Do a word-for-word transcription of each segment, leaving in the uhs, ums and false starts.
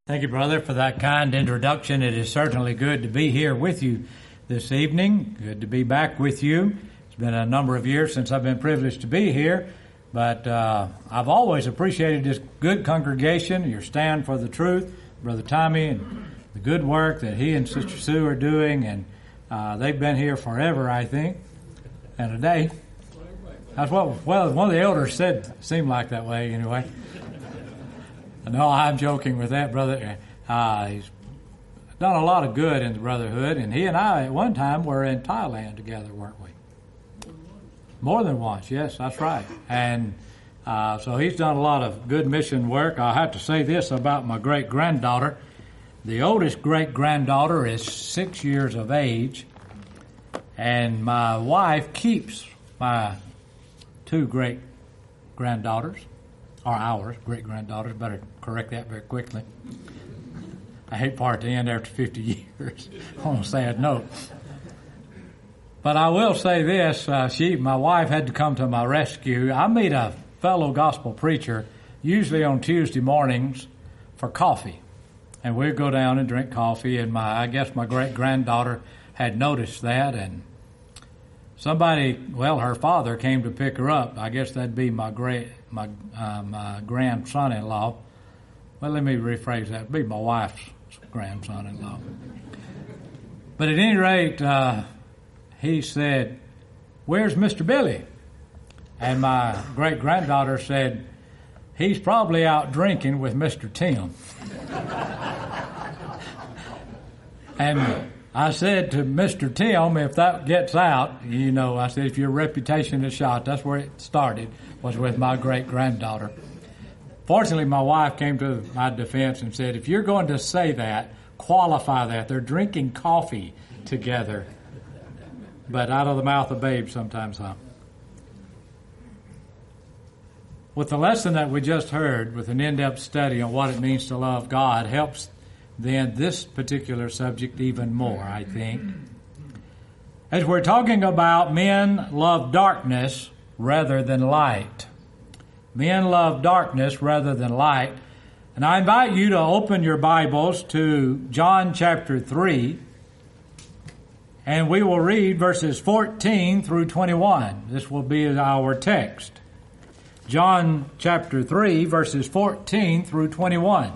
Thank you, brother, for that kind introduction. It is certainly good to be here with you this evening. Good to be back with you. It's been a number of years since I've been privileged to be here, but uh, I've always appreciated this good congregation, your stand for the truth, Brother Tommy, and the good work that he and Sister Sue are doing, and uh, they've been here forever, I think, and a day. That's what, well, one of the elders said, seemed like that way anyway. No, I'm joking with that, brother. Uh, he's done a lot of good in the brotherhood, and he and I at one time were in Thailand together, weren't we? More than once, yes, that's right. And uh, so he's done a lot of good mission work. I have to say this about my great-granddaughter. The oldest great-granddaughter is six years of age, and my wife keeps my two great-granddaughters. Or ours, great-granddaughters, better correct that very quickly. I hate part to end after fifty years on a sad note. But I will say this, uh, she, my wife had to come to my rescue. I meet a fellow gospel preacher, usually on Tuesday mornings, for coffee. And we'd go down and drink coffee, and my, I guess my great-granddaughter had noticed that, and somebody, well, her father came to pick her up. I guess that'd be my great, my, uh, my grandson-in-law. Well, let me rephrase that. It'd be my wife's grandson-in-law. But at any rate, uh, he said, "Where's Mister Billy?" And my great-granddaughter said, "He's probably out drinking with Mister Tim." And I said to Mister Tim, if that gets out, you know, I said, if your reputation is shot, that's where it started, was with my great-granddaughter. Fortunately, my wife came to my defense and said, if you're going to say that, qualify that. They're drinking coffee together. But out of the mouth of babes sometimes, huh? With the lesson that we just heard, with an in-depth study on what it means to love God, helps then this particular subject even more, I think. As we're talking about men love darkness rather than light. Men love darkness rather than light. And I invite you to open your Bibles to John chapter three, and we will read verses fourteen through twenty-one. This will be our text. John chapter three, verses fourteen through twenty-one.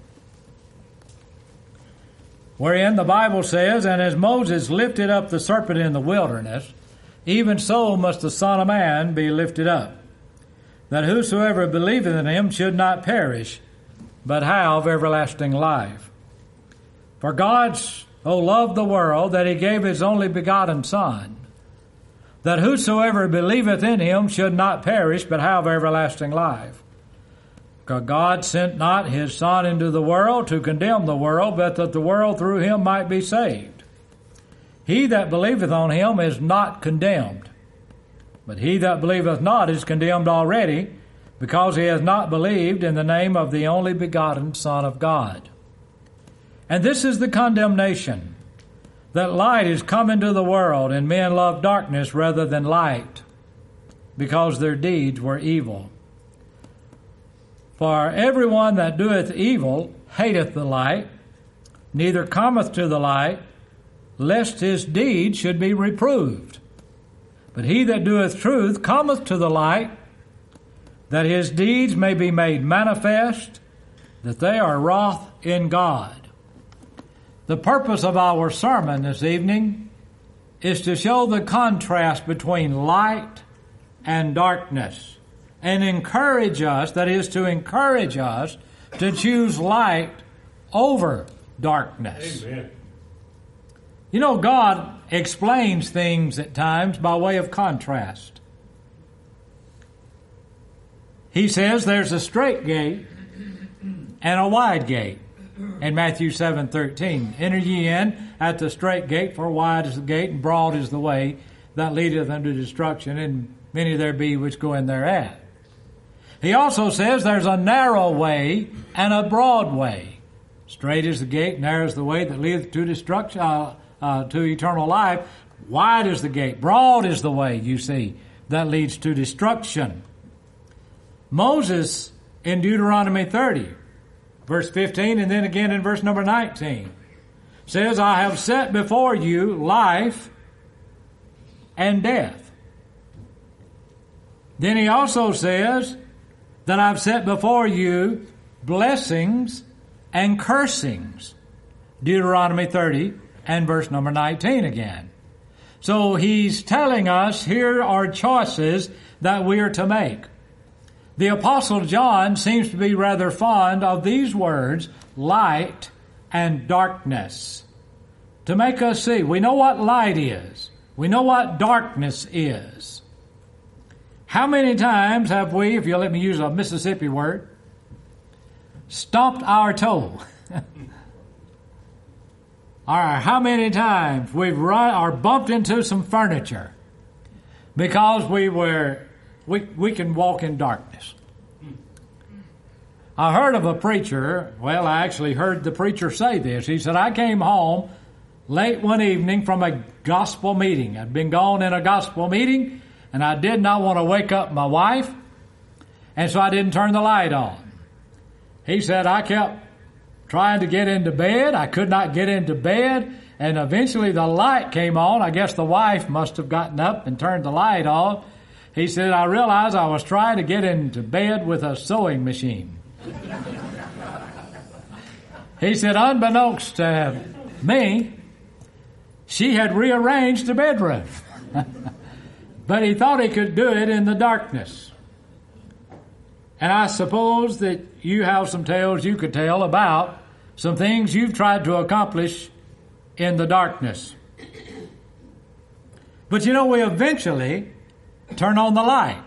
Wherein the Bible says, "And as Moses lifted up the serpent in the wilderness, even so must the Son of Man be lifted up, that whosoever believeth in him should not perish, but have everlasting life. For God so loved the world that he gave his only begotten Son, that whosoever believeth in him should not perish, but have everlasting life. For God sent not his Son into the world to condemn the world, but that the world through him might be saved. He that believeth on him is not condemned, but he that believeth not is condemned already, because he has not believed in the name of the only begotten Son of God. And this is the condemnation, that light is come into the world, and men love darkness rather than light, because their deeds were evil. For everyone that doeth evil hateth the light, neither cometh to the light, lest his deeds should be reproved. But he that doeth truth cometh to the light, that his deeds may be made manifest, that they are wrought in God." The purpose of our sermon this evening is to show the contrast between light and darkness, and encourage us, that is, to encourage us to choose light over darkness. Amen. You know, God explains things at times by way of contrast. He says there's a straight gate and a wide gate in Matthew seven thirteen. "Enter ye in at the straight gate, for wide is the gate, and broad is the way that leadeth unto destruction, and many there be which go in thereat." He also says there's a narrow way and a broad way. Straight is the gate, narrow is the way that leadeth to destruction, uh, uh, to eternal life. Wide is the gate, broad is the way, you see, that leads to destruction. Moses, in Deuteronomy thirty, verse fifteen, and then again in verse number nineteen. It says, I have set before you life and death. Then he also says that I've set before you blessings and cursings. Deuteronomy thirty and verse number nineteen again. So he's telling us here are choices that we are to make. The Apostle John seems to be rather fond of these words, light and darkness, to make us see. We know what light is. We know what darkness is. How many times have we, if you'll let me use a Mississippi word, stomped our toe? Or how many times we've run or bumped into some furniture because we were we we can walk in darkness. I heard of a preacher, well, I actually heard the preacher say this. He said, I came home late one evening from a gospel meeting. I'd been gone in a gospel meeting, and I did not want to wake up my wife, and so I didn't turn the light on. He said, I kept trying to get into bed. I could not get into bed, and eventually the light came on. I guess the wife must have gotten up and turned the light on. He said, I realized I was trying to get into bed with a sewing machine. He said, unbeknownst to me, she had rearranged the bedroom. But he thought he could do it in the darkness. And I suppose that you have some tales you could tell about some things you've tried to accomplish in the darkness. But you know, we eventually turn on the light.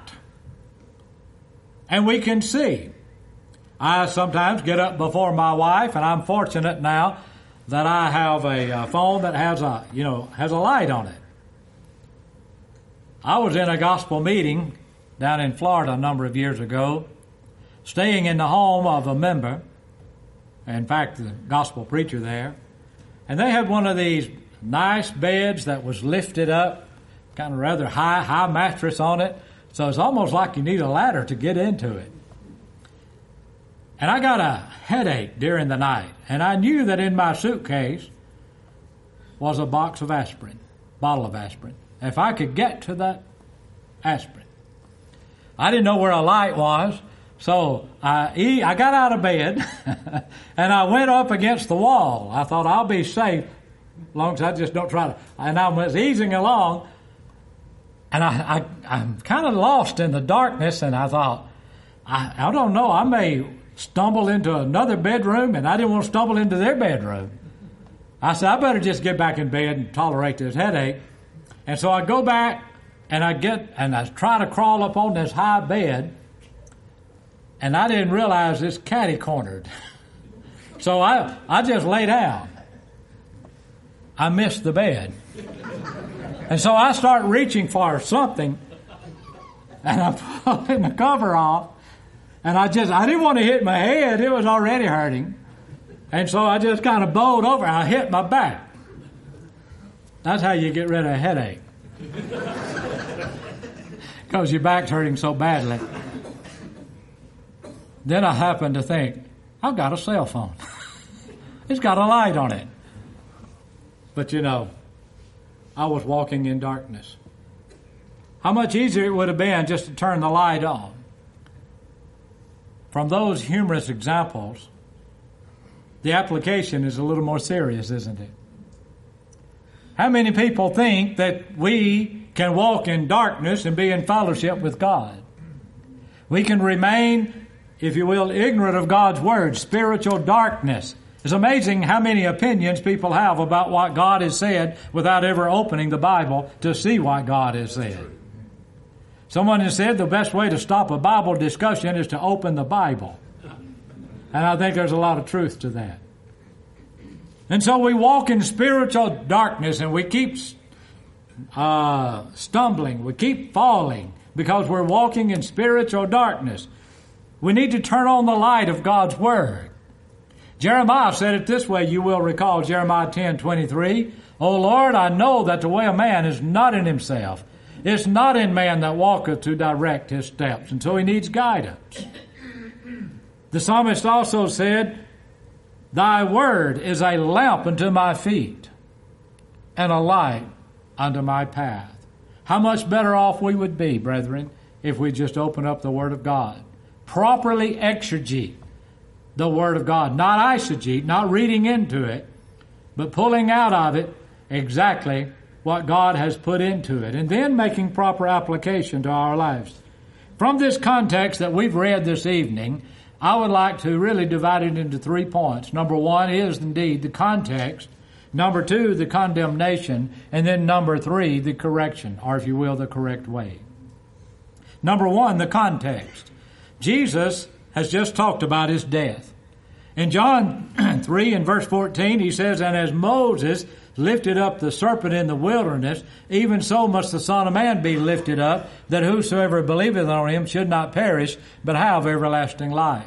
And we can see. I sometimes get up before my wife, and I'm fortunate now that I have a, a phone that has a, you know, has a light on it. I was in a gospel meeting down in Florida a number of years ago, staying in the home of a member, in fact, the gospel preacher there, and they had one of these nice beds that was lifted up, kind of rather high, high mattress on it, so it's almost like you need a ladder to get into it. And I got a headache during the night, and I knew that in my suitcase was a box of aspirin, bottle of aspirin. If I could get to that aspirin. I didn't know where a light was, so I, I got out of bed, and I went up against the wall. I thought, I'll be safe as long as I just don't try to. And I was easing along, and I, I, I'm kind of lost in the darkness, and I thought, I, I don't know, I may stumble into another bedroom, and I didn't want to stumble into their bedroom. I said, I better just get back in bed and tolerate this headache. And so I go back, and I get, and I try to crawl up on this high bed, and I didn't realize it's catty-cornered. So I, I just lay down. I missed the bed. And so I start reaching for something, and I'm pulling the cover off, and I just, I didn't want to hit my head. It was already hurting. And so I just kind of bowed over. I hit my back. That's how you get rid of a headache. Because your back's hurting so badly. Then I happened to think, I've got a cell phone. It's got a light on it. But you know, I was walking in darkness. How much easier it would have been just to turn the light on. From those humorous examples, the application is a little more serious, isn't it? How many people think that we can walk in darkness and be in fellowship with God? We can remain, if you will, ignorant of God's word, spiritual darkness. It's amazing how many opinions people have about what God has said without ever opening the Bible to see what God has said. Someone has said the best way to stop a Bible discussion is to open the Bible. And I think there's a lot of truth to that. And so we walk in spiritual darkness, and we keep uh, stumbling. We keep falling because we're walking in spiritual darkness. We need to turn on the light of God's Word. Jeremiah said it this way. You will recall Jeremiah ten twenty-three. O Lord, I know that the way of man is not in himself. It's not in man that walketh to direct his steps, and so he needs guidance. The psalmist also said Thy word is a lamp unto my feet and a light unto my path. How much better off we would be, brethren, if we just open up the Word of God. Properly exegete the Word of God. Not eisegete, not reading into it, but pulling out of it exactly what God has put into it, and then making proper application to our lives. From this context that we've read this evening, I would like to really divide it into three points. Number one is indeed the context. Number two, the condemnation. And then number three, the correction, or if you will, the correct way. Number one, the context. Jesus has just talked about his death. In John three and verse fourteen, he says, And as Moses lifted up the serpent in the wilderness, even so must the Son of Man be lifted up, that whosoever believeth on him should not perish, but have everlasting life.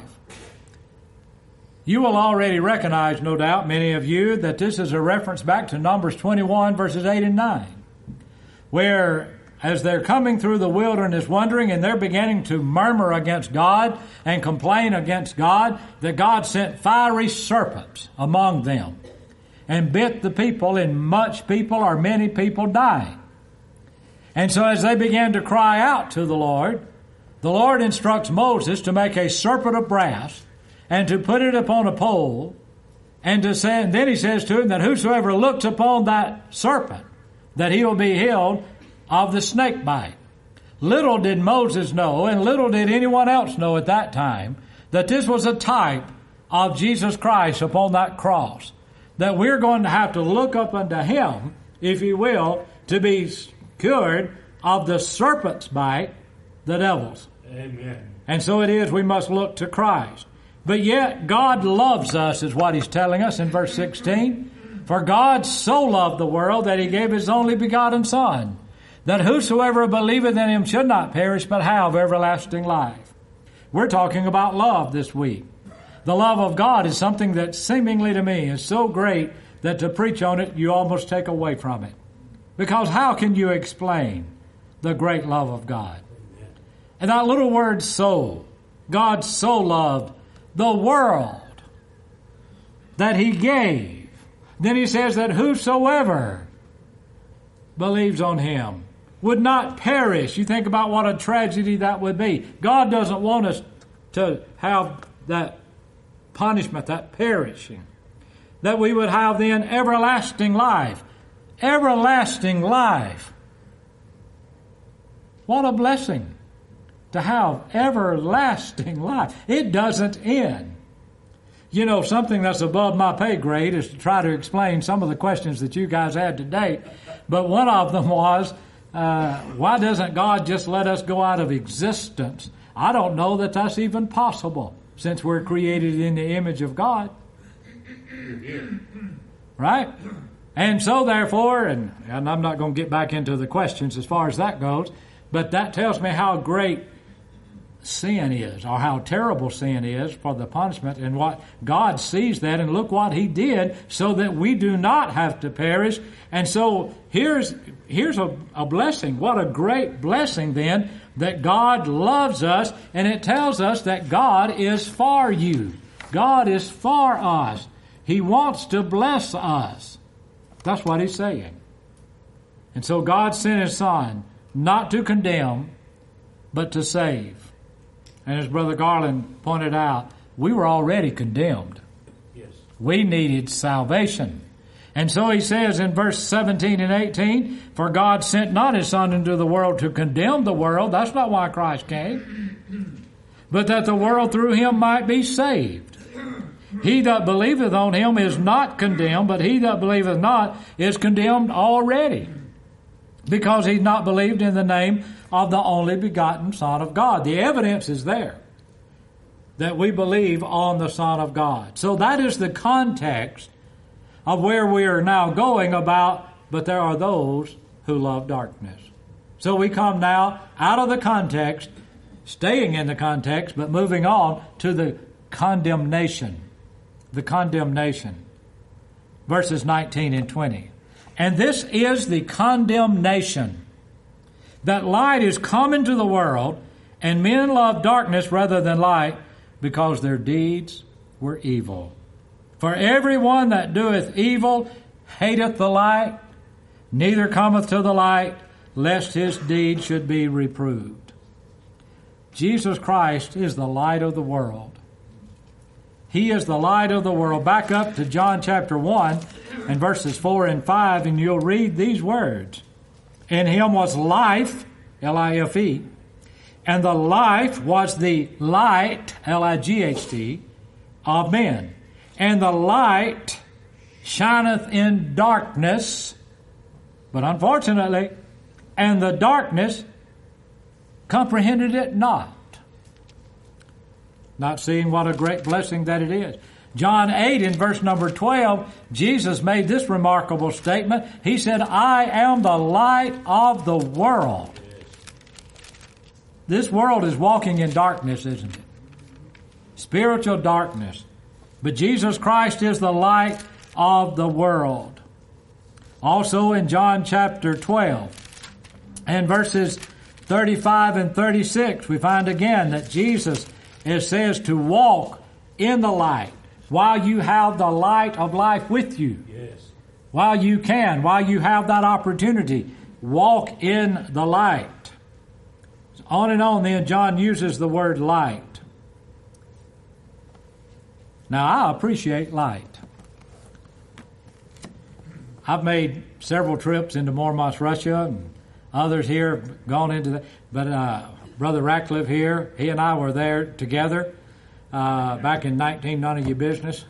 You will already recognize, no doubt, many of you, that this is a reference back to Numbers twenty-one, verses eight and nine, where as they're coming through the wilderness wandering and they're beginning to murmur against God and complain against God, that God sent fiery serpents among them and bit the people, and much people or many people died. And so as they began to cry out to the Lord, the Lord instructs Moses to make a serpent of brass and to put it upon a pole, and to say, and then he says to him that whosoever looks upon that serpent, that he will be healed of the snake bite. Little did Moses know, and little did anyone else know at that time, that this was a type of Jesus Christ upon that cross. That we're going to have to look up unto him, if you will, to be cured of the serpent's bite, the devil's. Amen. And so it is, we must look to Christ. But yet God loves us, is what he's telling us in verse sixteen. For God so loved the world that he gave his only begotten Son, that whosoever believeth in him should not perish, but have everlasting life. We're talking about love this week. The love of God is something that seemingly to me is so great that to preach on it, you almost take away from it. Because how can you explain the great love of God? And that little word so, God so loved the world that he gave. Then he says that whosoever believes on him would not perish. You think about what a tragedy that would be. God doesn't want us to have that punishment, that perishing. That we would have then everlasting life. Everlasting life. What a blessing to have everlasting life. It doesn't end. You know, something that's above my pay grade is to try to explain some of the questions that you guys had today. But one of them was, uh, why doesn't God just let us go out of existence? I don't know that that's even possible, since we're created in the image of God. Right? And so therefore, and, and I'm not going to get back into the questions as far as that goes, but that tells me how great sin is, or how terrible sin is for the punishment, and what God sees that, and look what he did so that we do not have to perish. And so here's here's a, a blessing. What a great blessing then, that God loves us, and it tells us that God is for you. God is for us. He wants to bless us. That's what he's saying. And so God sent his Son not to condemn, but to save. And as Brother Garland pointed out, we were already condemned. Yes. We needed salvation. And so he says in verse seventeen and eighteen, For God sent not his Son into the world to condemn the world. That's not why Christ came. But that the world through him might be saved. He that believeth on him is not condemned, but he that believeth not is condemned already, because he's not believed in the name of the only begotten Son of God. The evidence is there that we believe on the Son of God. So that is the context of where we are now going about, but there are those who love darkness. So we come now out of the context, staying in the context, but moving on to the condemnation. The condemnation. Verses nineteen and twenty. And this is the condemnation, that light is come into the world, and men love darkness rather than light, because their deeds were evil. For everyone that doeth evil hateth the light, neither cometh to the light, lest his deed should be reproved. Jesus Christ is the light of the world. He is the light of the world. Back up to John chapter one and verses four and five, and you'll read these words. In him was life, L I F E, and the life was the light, L I G H T, of men. And the light shineth in darkness, but unfortunately, and the darkness comprehended it not. Not seeing what a great blessing that it is. John eight in verse number twelve, Jesus made this remarkable statement. He said, I am the light of the world. This world is walking in darkness, isn't it? Spiritual darkness. But Jesus Christ is the light of the world. Also in John chapter twelve and verses thirty-five and thirty-six, we find again that Jesus, it says, to walk in the light while you have the light of life with you. Yes. While you can, while you have that opportunity, walk in the light. On and on then, John uses the word light. Now, I appreciate light. I've made several trips into Murmansk, Russia, and others here have gone into that. But uh, Brother Ratcliffe here, he and I were there together uh, back in nineteen, none of your business,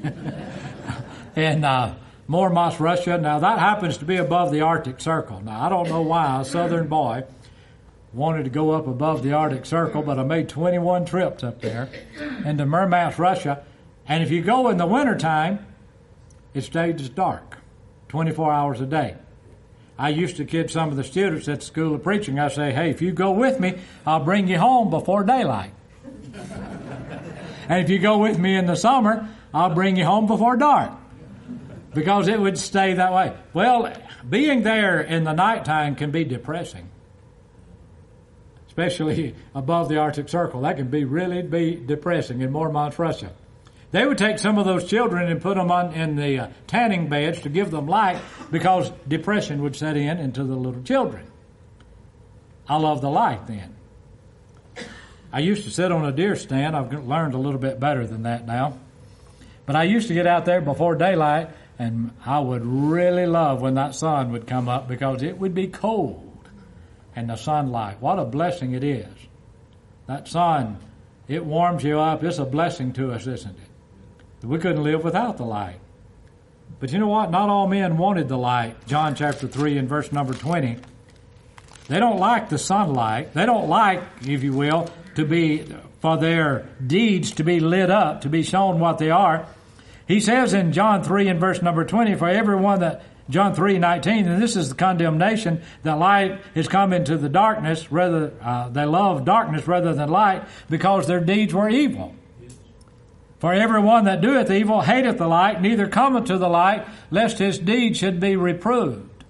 in uh, Murmansk, Russia. Now, that happens to be above the Arctic Circle. Now, I don't know why a southern boy wanted to go up above the Arctic Circle, but I made twenty-one trips up there into Murmansk, Russia. And if you go in the wintertime, it stays dark twenty-four hours a day. I used to kid some of the students at the School of Preaching. I say, hey, if you go with me, I'll bring you home before daylight. And if you go with me in the summer, I'll bring you home before dark. Because it would stay that way. Well, being there in the nighttime can be depressing. Especially above the Arctic Circle. That can be really be depressing in Murmansk, Russia. They would take some of those children and put them on in the uh, tanning beds to give them light because depression would set in into the little children. I love the light then. I used to sit on a deer stand. I've learned a little bit better than that now. But I used to get out there before daylight, and I would really love when that sun would come up because it would be cold. And the sunlight, what a blessing it is. That sun, it warms you up. It's a blessing to us, isn't it? We couldn't live without the light. But you know what? Not all men wanted the light. John chapter three and verse number twenty. They don't like the sunlight. They don't like, if you will, to be, for their deeds to be lit up, to be shown what they are. He says in John three and verse number twenty, for everyone that, John three nineteen, and this is the condemnation, that light is come into the darkness, rather, uh, they love darkness rather than light, because their deeds were evil. For everyone that doeth evil hateth the light, neither cometh to the light, lest his deed should be reproved.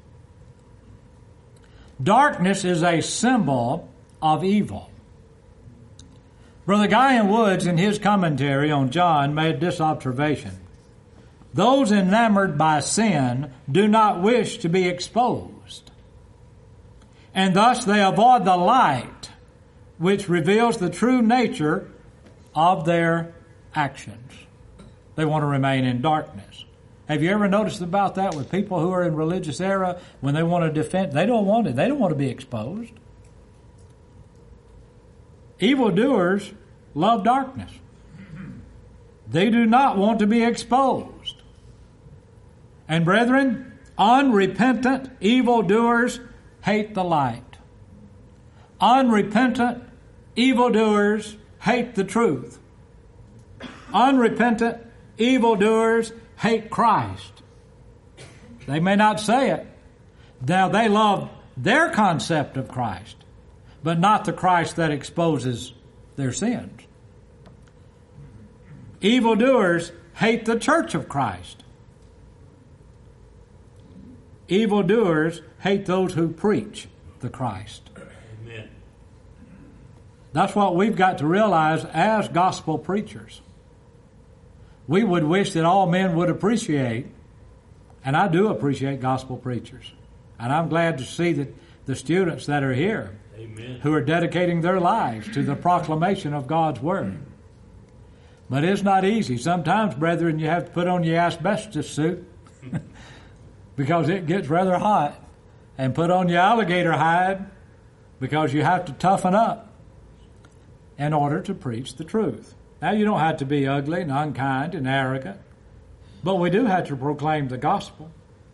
Darkness is a symbol of evil. Brother Guy Woods, in his commentary on John, made this observation. Those enamored by sin do not wish to be exposed, and thus they avoid the light which reveals the true nature of their actions. They want to remain in darkness. Have you ever noticed about that with people who are in religious era when they want to defend? They don't want it. They don't want to be exposed. Evildoers love darkness. They do not want to be exposed. And brethren, unrepentant evildoers hate the light. Unrepentant evildoers hate the truth. Unrepentant evildoers hate Christ. They may not say it. Now they love their concept of Christ, but not the Christ that exposes their sins. Evildoers hate the church of Christ. Evildoers hate those who preach the Christ. Amen. That's what we've got to realize as gospel preachers. we would wish that all men would appreciate, and I do appreciate gospel preachers. And I'm glad to see that the students that are here, Amen, who are dedicating their lives to the proclamation of God's Word. But it's not easy. Sometimes, brethren, you have to put on your asbestos suit because it gets rather hot, and put on your alligator hide because you have to toughen up in order to preach the truth. Now, you don't have to be ugly and unkind and arrogant, but we do have to proclaim the gospel.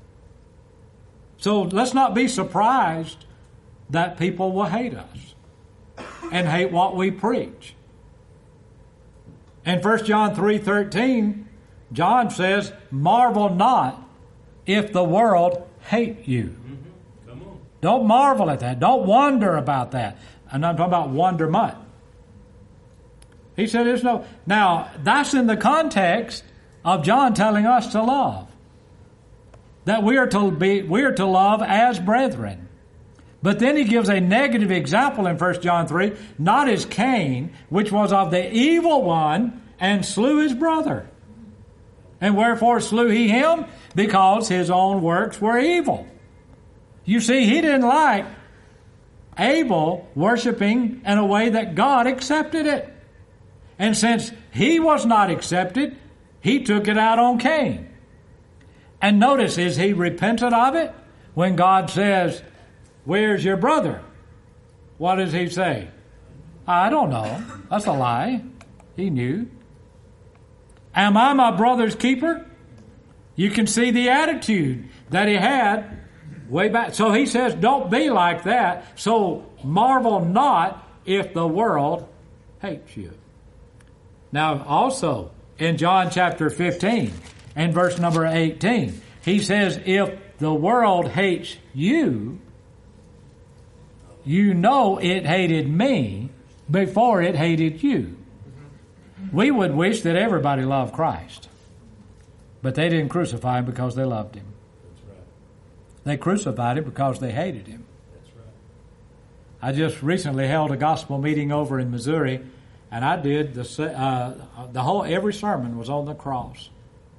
So let's not be surprised that people will hate us and hate what we preach. In First John three thirteen, John says, marvel not if the world hate you. Mm-hmm. Come on. Don't marvel at that. Don't wonder about that. And I'm talking about wonderment. He said there's no... Now, that's in the context of John telling us to love. That we are to be, we are to love as brethren. But then he gives a negative example in First John three, not as Cain, which was of the evil one, and slew his brother. And wherefore slew he him? Because his own works were evil. You see, he didn't like Abel worshiping in a way that God accepted it. And since he was not accepted, he took it out on Cain. And notice, is he repentant of it? When God says, where's your brother? What does he say? I don't know. That's a lie. He knew. Am I my brother's keeper? You can see the attitude that he had way back. So he says, don't be like that. So marvel not if the world hates you. Now also, in John chapter fifteen and verse number eighteen, he says, if the world hates you, you know it hated me before it hated you. We would wish that everybody loved Christ. But they didn't crucify him because they loved him. That's right. They crucified him because they hated him. That's right. I just recently held a gospel meeting over in Missouri, and I did the uh, the whole every sermon was on the cross.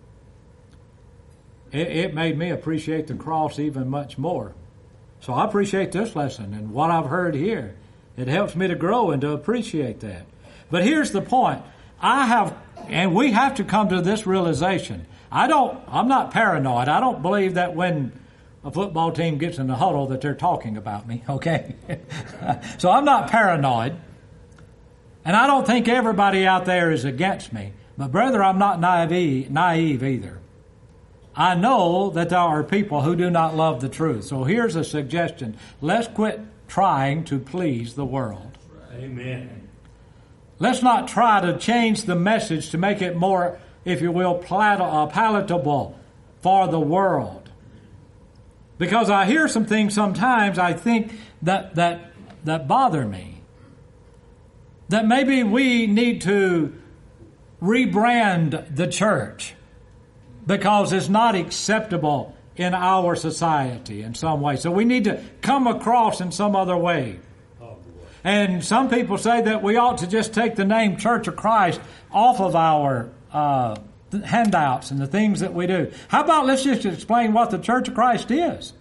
It, it made me appreciate the cross even much more. So I appreciate this lesson and what I've heard here. It helps me to grow and to appreciate that. But here's the point. I have, and we have to come to this realization. I don't, I'm not paranoid. I don't believe that when a football team gets in the huddle that they're talking about me, okay? So I'm not paranoid. And I don't think everybody out there is against me. But brother, I'm not naive, naive either. I know that there are people who do not love the truth. So here's a suggestion. Let's quit trying to please the world. Amen. Let's not try to change the message to make it more, if you will, palatable for the world. Because I hear some things sometimes I think that that that bother me. That maybe we need to rebrand the church because it's not acceptable in our society in some way. So we need to come across in some other way. And some people say that we ought to just take the name Church of Christ off of our uh, handouts and the things that we do. How about let's just explain what the Church of Christ is?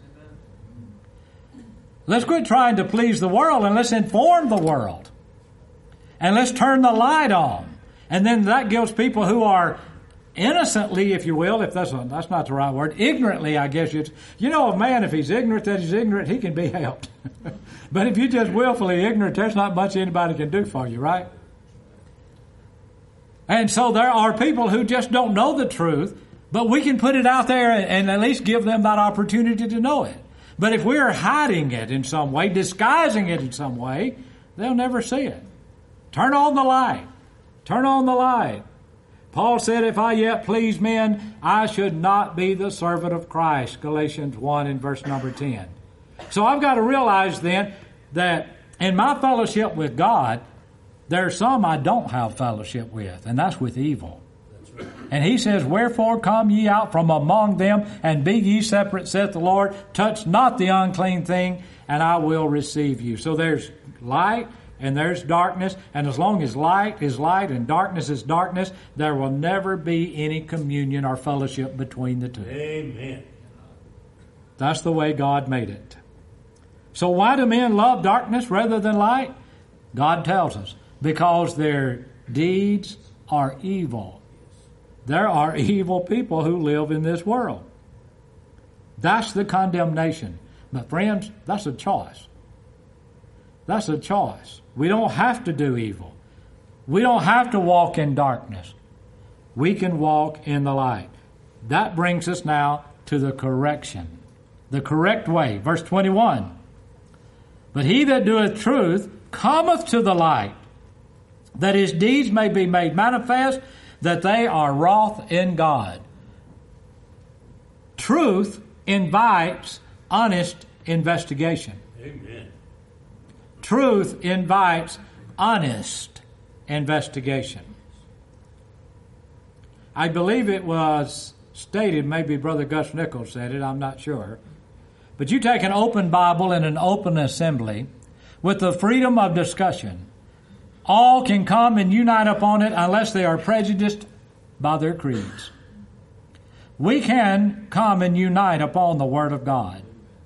Let's quit trying to please the world and let's inform the world. And let's turn the light on. And then that gives people who are innocently, if you will, if that's a, that's not the right word, ignorantly, I guess it's, you know, a man, if he's ignorant that he's ignorant, he can be helped. But if you're just willfully ignorant, there's not much anybody can do for you, right? And so there are people who just don't know the truth, but we can put it out there and at least give them that opportunity to know it. But if we're hiding it in some way, disguising it in some way, they'll never see it. Turn on the light. Turn on the light. Paul said, if I yet please men, I should not be the servant of Christ. Galatians one and verse number ten. So I've got to realize then that in my fellowship with God, there are some I don't have fellowship with, and that's with evil. That's right. And he says, wherefore come ye out from among them, and be ye separate, saith the Lord. Touch not the unclean thing, and I will receive you. So there's light and there's darkness, and as long as light is light and darkness is darkness, there will never be any communion or fellowship between the two. Amen. That's the way God made it. So why do men love darkness rather than light? God tells us, because their deeds are evil. There are evil people who live in this world. That's the condemnation. But friends, that's a choice. That's a choice. We don't have to do evil. We don't have to walk in darkness. We can walk in the light. That brings us now to the correction. The correct way. Verse twenty-one. But he that doeth truth cometh to the light, that his deeds may be made manifest, that they are wroth in God. Truth invites honest investigation. Amen. Truth invites honest investigation. I believe it was stated, maybe Brother Gus Nichols said it, I'm not sure. But you take an open Bible in an open assembly with the freedom of discussion. All can come and unite upon it unless they are prejudiced by their creeds. We can come and unite upon the Word of God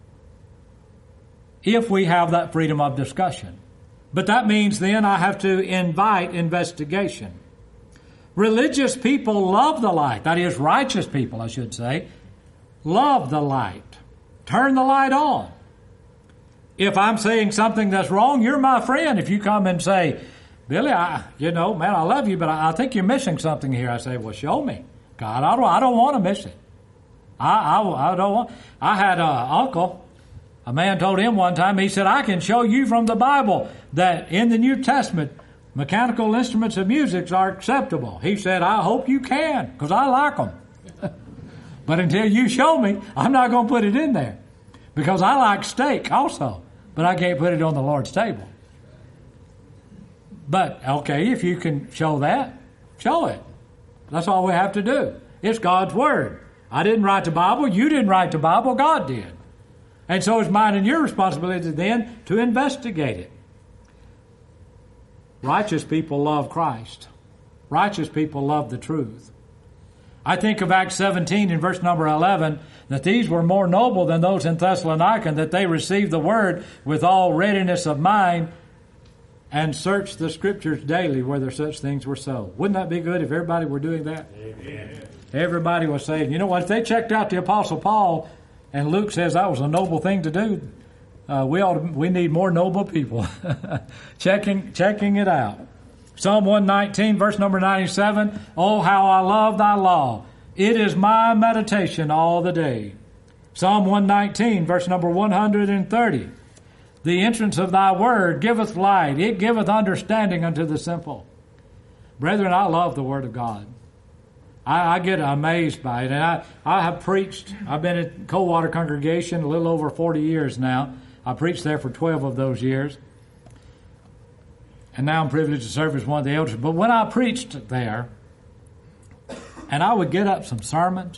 if we have that freedom of discussion. But that means then I have to invite investigation. Religious people love the light. That is, righteous people, I should say, love the light. Turn the light on. If I'm saying something that's wrong, you're my friend. If you come and say, Billy, I, you know, man, I love you, but I, I think you're missing something here. I say, well, show me. God, I don't, I don't want to miss it. I, I, I don't want. I had an uncle. A man told him one time, he said, I can show you from the Bible that in the New Testament, mechanical instruments of music are acceptable. He said, I hope you can, because I like them. But until you show me, I'm not going to put it in there. Because I like steak also, but I can't put it on the Lord's table. But, okay, if you can show that, show it. That's all we have to do. It's God's Word. I didn't write the Bible. You didn't write the Bible. God did. And so it's mine and your responsibility then to investigate it. Righteous people love Christ. Righteous people love the truth. I think of Acts seventeen in verse number eleven, that these were more noble than those in Thessalonica, and that they received the word with all readiness of mind and searched the Scriptures daily whether such things were so. Wouldn't that be good if everybody were doing that? Amen. Everybody was saying, you know what, if they checked out the Apostle Paul, and Luke says that was a noble thing to do, uh, we ought to, we need more noble people checking checking it out. Psalm one nineteen, verse number ninety-seven, oh, how I love thy law. It is my meditation all the day. Psalm one nineteen, verse number one hundred thirty, the entrance of thy word giveth light. It giveth understanding unto the simple. Brethren, I love the Word of God. I, I get amazed by it. And I, I have preached, I've been at Coldwater Congregation a little over forty years now. I preached there for twelve of those years. And now I'm privileged to serve as one of the elders. But when I preached there, and I would get up some sermons,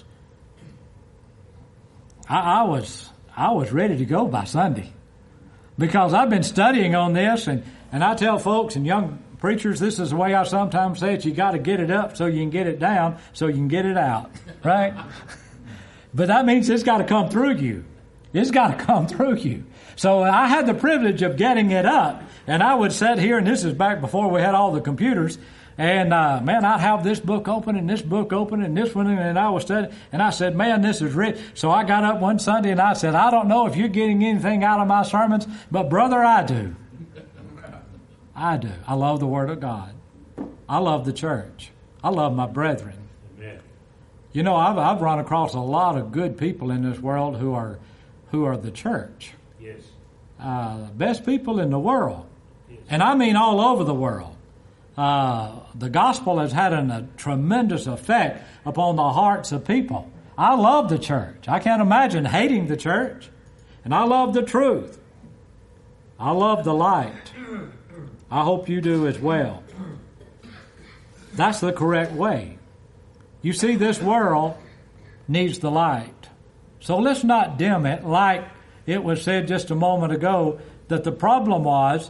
I, I was I was ready to go by Sunday. Because I've been studying on this, and, and I tell folks and young preachers, this is the way I sometimes say it, you got to get it up so you can get it down, so you can get it out, right? But that means it's got to come through you. It's got to come through you. So I had the privilege of getting it up, and I would sit here, and this is back before we had all the computers, and uh, man, I'd have this book open and this book open and this one, and I was studying, and I said, man, this is rich. So I got up one Sunday and I said, I don't know if you're getting anything out of my sermons, but brother, I do. I do. I love the Word of God. I love the church. I love my brethren. Amen. You know, I've, I've run across a lot of good people in this world who are who are the church. Yes. Uh, the best people in the world. Yes. And I mean all over the world. Uh, the gospel has had an, a tremendous effect upon the hearts of people. I love the church. I can't imagine hating the church. And I love the truth. I love the light. I hope you do as well. That's the correct way. You see, this world needs the light. So let's not dim it like it was said just a moment ago that the problem was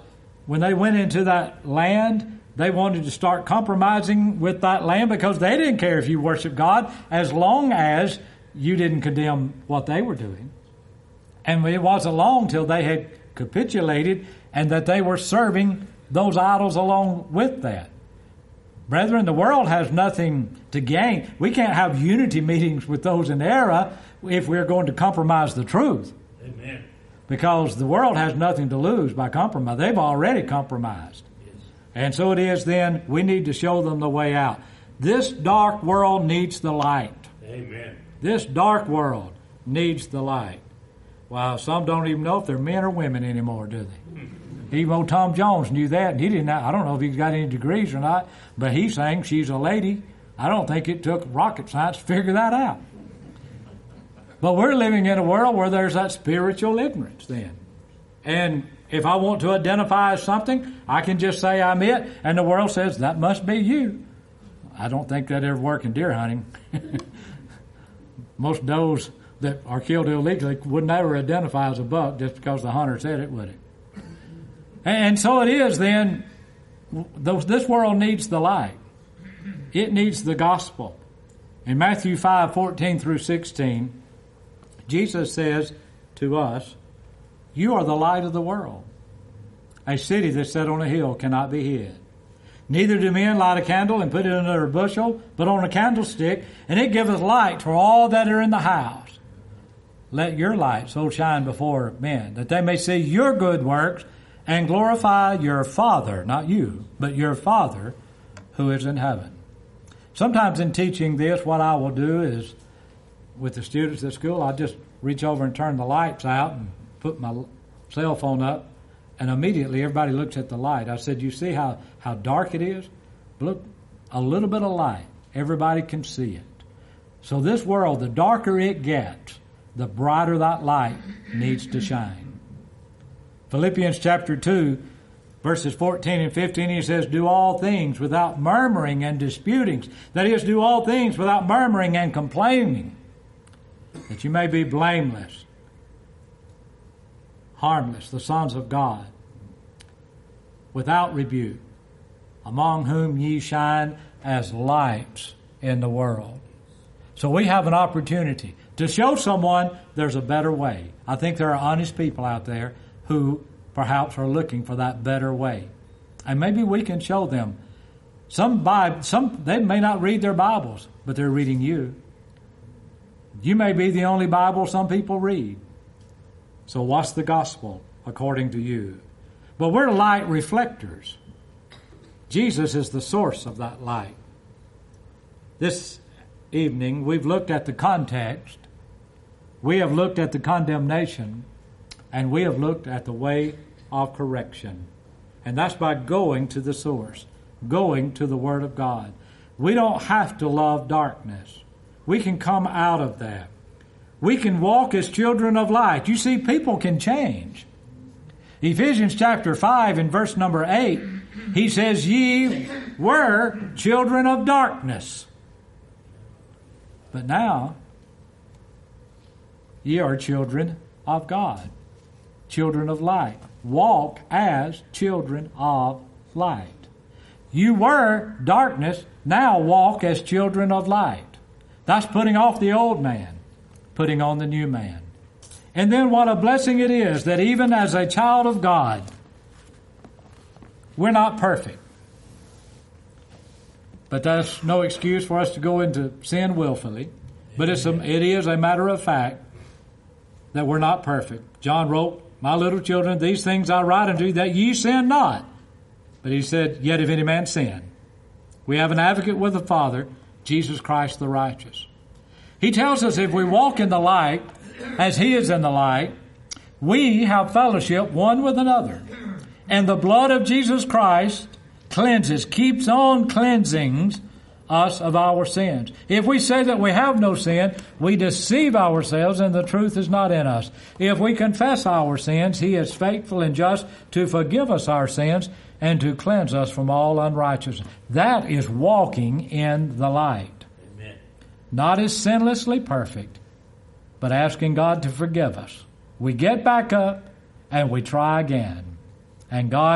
when they went into that land, they wanted to start compromising with that land because they didn't care if you worship God as long as you didn't condemn what they were doing. And it wasn't long till they had capitulated and that they were serving those idols along with that. Brethren, the world has nothing to gain. We can't have unity meetings with those in error if we're going to compromise the truth. Amen. Because the world has nothing to lose by compromise. They've already compromised. Yes. And so it is then, we need to show them the way out. This dark world needs the light. Amen. This dark world needs the light. Well, some don't even know if they're men or women anymore, do they? Even old Tom Jones knew that, and he didn't. I don't know if he's got any degrees or not, but he's saying she's a lady. I don't think it took rocket science to figure that out. But we're living in a world where there's that spiritual ignorance then. And if I want to identify as something, I can just say I'm it, and the world says, that must be you. I don't think that ever work in deer hunting. Most does that are killed illegally would never identify as a buck just because the hunter said it, would it? And so it is then, this world needs the light. It needs the gospel. In Matthew five, fourteen through sixteen, Jesus says to us, you are the light of the world. A city that's set on a hill cannot be hid. Neither do men light a candle and put it under a bushel, but on a candlestick, and it giveth light to all that are in the house. Let your light so shine before men, that they may see your good works and glorify your Father, not you, but your Father who is in heaven. Sometimes in teaching this, what I will do is, with the students at school, I just reach over and turn the lights out and put my cell phone up, and immediately everybody looks at the light. I said, you see how, how dark it is? Look, a little bit of light. Everybody can see it. So this world, the darker it gets, the brighter that light needs to shine. Philippians chapter two, verses fourteen and fifteen, he says, do all things without murmuring and disputings. That is, do all things without murmuring and complaining, that you may be blameless, harmless, the sons of God, without rebuke, among whom ye shine as lights in the world. So we have an opportunity to show someone there's a better way. I think there are honest people out there who perhaps are looking for that better way. And maybe we can show them. Some Bible, some they may not read their Bibles, but they're reading you. You may be the only Bible some people read. So what's the gospel according to you? But we're light reflectors. Jesus is the source of that light. This evening we've looked at the context. We have looked at the condemnation. And we have looked at the way of correction. And that's by going to the source, going to the Word of God. We don't have to love darkness. We can come out of that. We can walk as children of light. You see, people can change. Ephesians chapter five and verse number eight, he says, ye were children of darkness. But now, ye are children of God. Children of light. Walk as children of light. You were darkness, now walk as children of light. That's putting off the old man, putting on the new man. And then what a blessing it is that even as a child of God, we're not perfect. But that's no excuse for us to go into sin willfully. But it's a, it is a matter of fact that we're not perfect. John wrote, my little children, these things I write unto you, that ye sin not. But he said, yet if any man sin, we have an advocate with the Father, Jesus Christ the righteous. He tells us if we walk in the light, as he is in the light, we have fellowship one with another. And the blood of Jesus Christ cleanses, keeps on cleansing us of our sins. If we say that we have no sin, we deceive ourselves and the truth is not in us. If we confess our sins, he is faithful and just to forgive us our sins and to cleanse us from all unrighteousness. That is walking in the light. Amen. Not as sinlessly perfect, but asking God to forgive us. We get back up and we try again. And God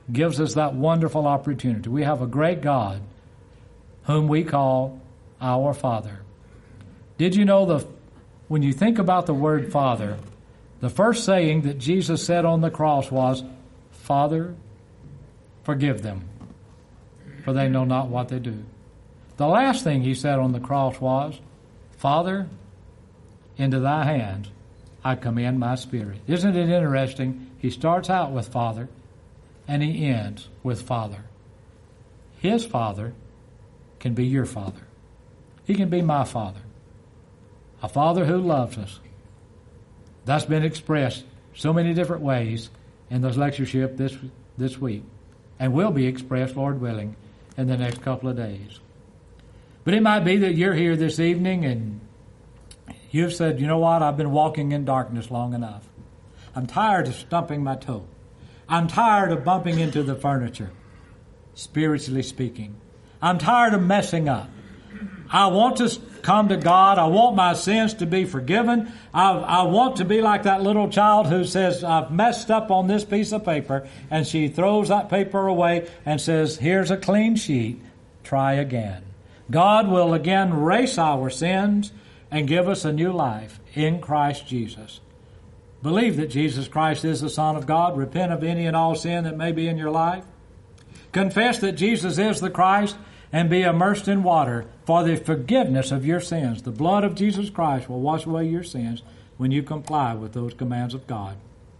gives us that wonderful opportunity. We have a great God whom we call our Father. Did you know the when you think about the word Father, the first saying that Jesus said on the cross was, Father, forgive them, for they know not what they do. The last thing he said on the cross was, Father, into thy hands I commend my spirit. Isn't it interesting? He starts out with Father, and he ends with Father. His Father can be your Father. He can be my Father. A Father who loves us. That's been expressed so many different ways in this lectureship this this week, and will be expressed, Lord willing, in the next couple of days. But it might be that you're here this evening and you've said, you know what, I've been walking in darkness long enough. I'm tired of stumping my toe. I'm tired of bumping into the furniture, spiritually speaking. I'm tired of messing up. I want to come to God. I want my sins to be forgiven. I, I want to be like that little child who says, I've messed up on this piece of paper, and she throws that paper away and says, here's a clean sheet. Try again. God will again erase our sins and give us a new life in Christ Jesus. Believe that Jesus Christ is the Son of God. Repent of any and all sin that may be in your life. Confess that Jesus is the Christ and be immersed in water for the forgiveness of your sins. The blood of Jesus Christ will wash away your sins when you comply with those commands of God.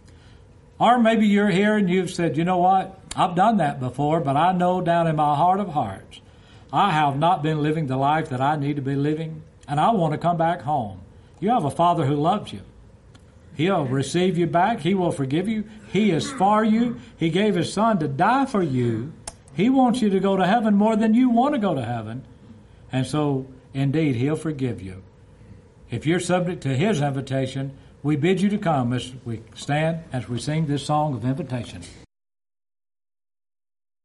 Or maybe you're here and you've said, you know what, I've done that before, but I know down in my heart of hearts, I have not been living the life that I need to be living, and I want to come back home. You have a Father who loves you. He'll receive you back. He will forgive you. He is for you. He gave His Son to die for you. He wants you to go to heaven more than you want to go to heaven. And so, indeed, He'll forgive you. If you're subject to His invitation, we bid you to come as we stand, as we sing this song of invitation.